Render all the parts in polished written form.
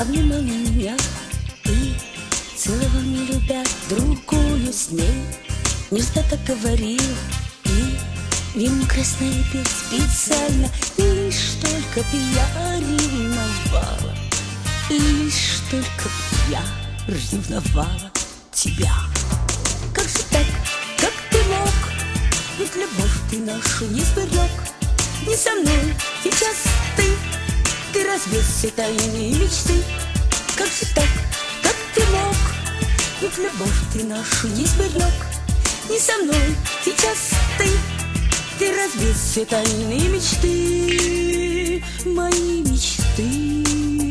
обнимал меня, и целовал, не любя другую с ней. Нежно так говорил, и вино красное пил специально. Лишь только б я ревновала, лишь только б я ревновала тебя. Как же так, как ты мог? Ведь любовь ты нашу не сберег. Не со мной сейчас ты развез все тайные мечты. Как же так, как ты мог? Ведь любовь ты нашу не сберег. Не со мной сейчас ты развез все тайные мечты, мои мечты.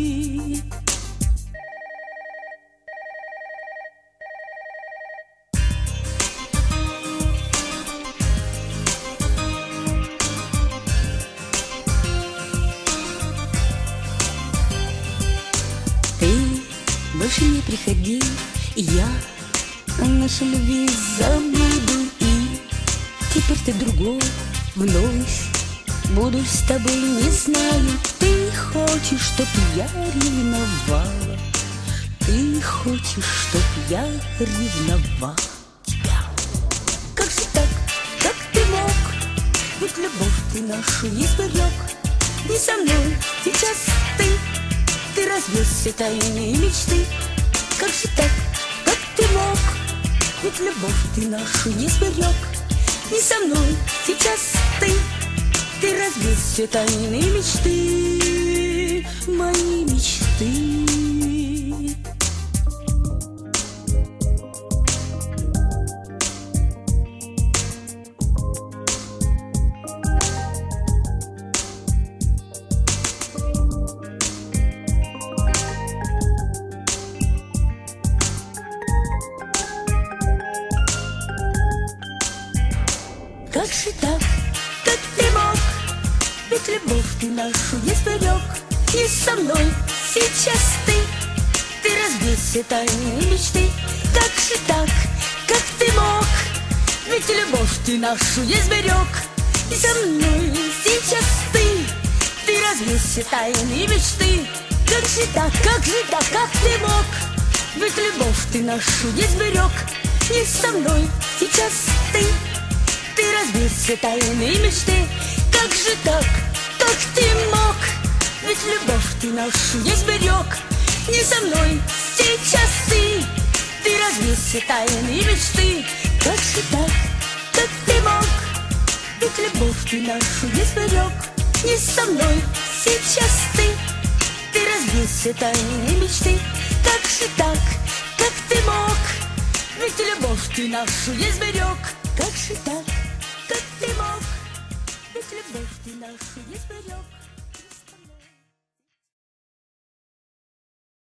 Ты больше не приходи, и я о нашей любви забуду. И теперь ты другой, вновь буду с тобой, не знаю. Ты хочешь, чтоб я ревновала, ты хочешь, чтоб я ревновала тебя. Как же так, как ты мог? Ведь любовь ты нашу не сберег. Не со мной сейчас ты развез все тайные мечты. Как же так, как ты мог? Ведь любовь ты нашу не сберег. Не со мной сейчас ты развез все тайные мечты, мои мечты. Как же так, как ты мог? Ведь любовь ты нашу не сберег. Не со мной сейчас ты разбил все тайные мечты. Как же так, как ты мог? Ведь любовь ты нашу не сберег. Не со мной сейчас ты разбил все тайные мечты. Как же так, как же так, как ты мог? Ведь любовь ты нашу не сберег. Не со мной сейчас ты разбил все тайные мечты. Как же так, как ты мог? Ведь любовь ты нашу не сберег. Не со мной сейчас ты разбил все тайные мечты. Как же так, как ты мог? Ведь любовь ты нашу не сберег. Не со мной сейчас ты разбил все тайные мечты. Как же так, как ты мог? Ведь любовь ты нашу не сберег. Как же так, как ты мог? Ведь любовь ты нашу не сберег.